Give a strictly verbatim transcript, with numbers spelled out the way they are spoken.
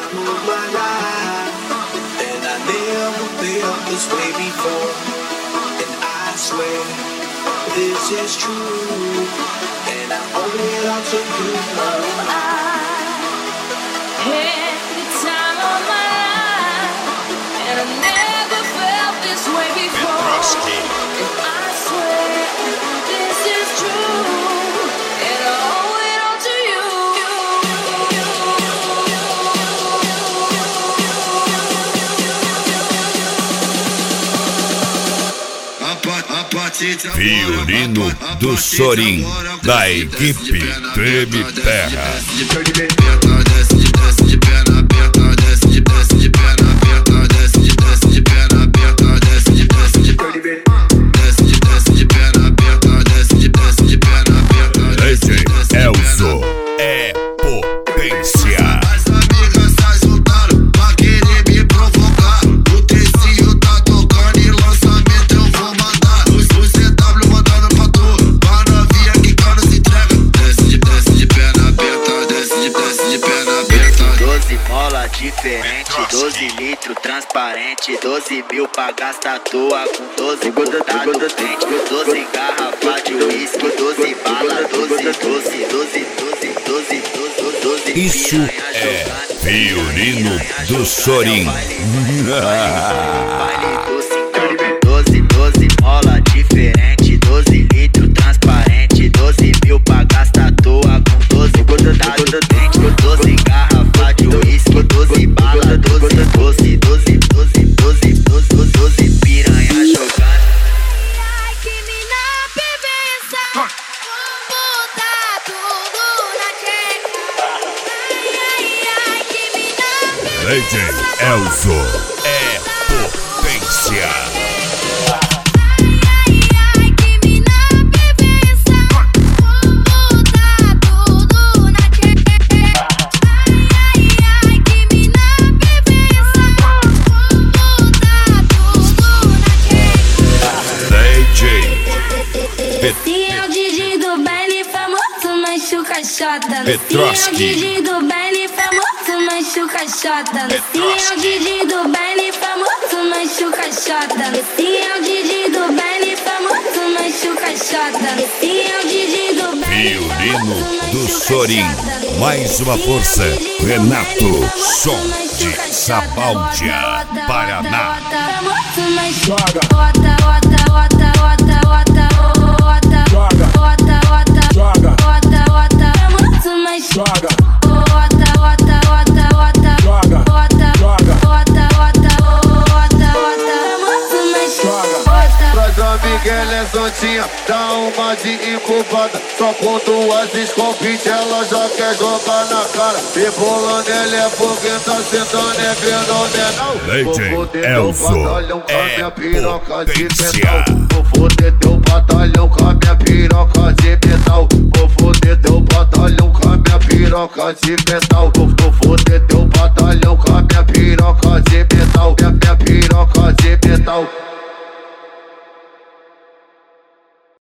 move my life, and I never felt this way before. And I swear this is true, and I owe it all to you. Oh, I had the time of my life, and I never felt this way before. And I swear this is true, and I owe it all to you. Violino do Sorin, da equipe Treme Terra. D J Elzo é potência. Diferente, doze litros transparente, doze mil pra gastar à toa com doze botado dente, doze garrafa de uísque, doze bala, doze, doze, doze, doze, doze, doze, doze. Isso é Violino do Sorin. doze, doze mola diferente, doze litros transparente, doze mil pra gastar à toa com doze botado dente, doze garrafa de uísque, doze bala, doze, doze, doze, doze, doze, doze, doze piranha jogando. Ai, que mina bebeça, vamos botar tudo na tcheca. Ai, ai, ai, que mina D J Elzo é potência. Petroski. É o D J do baile famoso, mas chuca chota. Esse é o D J do baile famoso, mas chuca chota. Esse é o D J do baile famoso, mas chuca chota. Esse é o D J do baile Violino do Sorin. Mais uma força, Renato, som de Sabáldia, Paraná. Joga, bota, bota, bota, bota, bota, bota, joga, bota, bota, joga, bota, bota, mas joga, bota, bota, bota, bota, joga, bota, joga, bota, bota, bota, bota, mas joga. Traz a Miguel é santinha, dá uma de incubada. Só com duas escopite ela já quer jogar na cara. Rebolando ele é porque tá sentando é fenomenal. D J Elzo é potência. Vou foder teu batalhão com a minha piroca de metal. Vou foder teu batalhão com a minha piroca de metal. Vou foder teu batalhão com a minha piroca de metal. Minha piroca de metal.